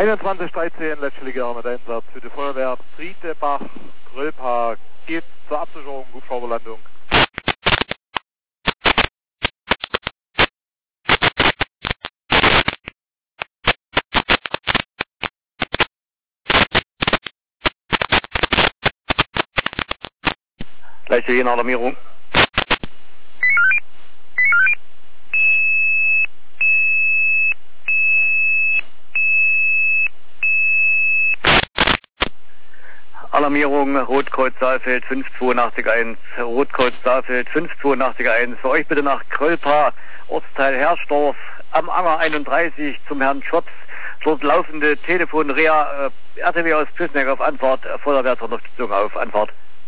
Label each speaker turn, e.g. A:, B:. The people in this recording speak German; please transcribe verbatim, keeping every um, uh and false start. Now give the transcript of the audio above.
A: einundzwanzig dreizehn, letztlich mit Einsatz für die Feuerwehr Friedebach, Grölpa geht zur Absicherung, Hubschrauberlandung.
B: Gleiche je Alarmierung. Alarmierung, Rotkreuz Saalfeld fünf zwei acht eins, Rotkreuz Saalfeld fünf zwei acht eins. Für euch bitte nach Grölpa, Ortsteil Herrsdorf, am Anger einunddreißig zum Herrn Schops. Dort laufende Telefon Rea, äh, R T W aus Püssneck auf Anfahrt, Feuerwehrunterstützung auf Anfahrt.